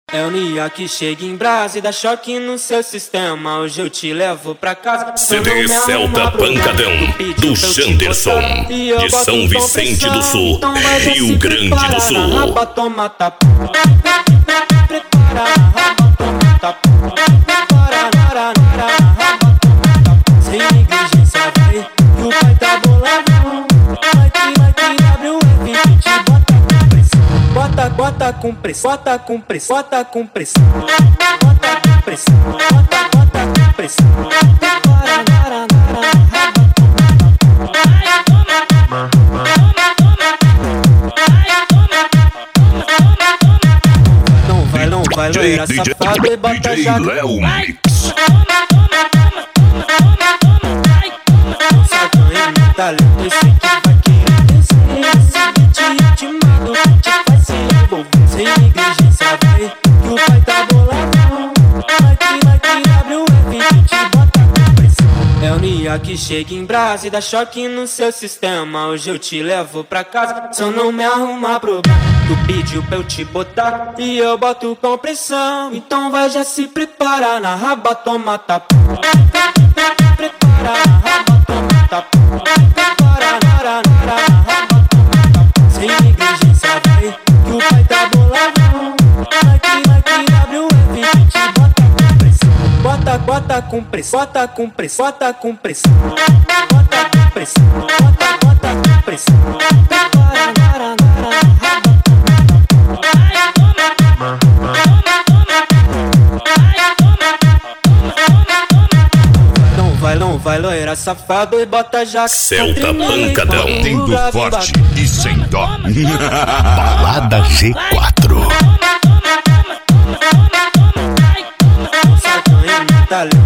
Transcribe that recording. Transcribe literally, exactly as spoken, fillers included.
É o Nia que chega em brasa e dá choque no seu sistema. Hoje eu te levo pra casa. C D Celta Pancadão do Janderson, de São Vicente do Sul, Rio Grande do Sul. Raba toma tapa, prepara, raba toma tapa, prepara, nara, nara, raba toma tapa. Sem negligência vai, que o pai tá boladão. Vai que, vai que abre o F que te bota com pressão. Bota, bota com pressão, bota com pressão, bota com pressão. Bota com pressão, bota, bota com pressão. Prepara, nara, nara, raba toma tapa. Não vai, não vai, loira safada e bota já. Léo Mix. Só ganha no talento, esse que vai querer descer. Esse beat ritmado te faz se envolver. Sem negligência vai, que o pai tá boladão. Vai que, vai que abre o F que te bota com pressão. É o Nia que chega em brasa e dá choque no seu sistema. Hoje eu te levo pra casa, só não me arruma problema. Tu pediu pra eu te botar e eu boto com pressão. Então vai, já se prepara, na raba toma tapa. Prepara, na raba toma tapa. Prepara, nara, nara, raba toma tapa. Sem negligência vai, que o pai tá boladão. Vai que, vai que abre o F que te bota com pressão. Bota, bota com pressão, bota com pressão, bota com pressão. Bota com pressão, bota, bota com pressão. Prepara, nara, nara, raba toma tapa. Não vai, não vai, loira safado e bota já. Celta Pancadão, batendo forte e sem dó. Balada G quatro. Só ganha no talento.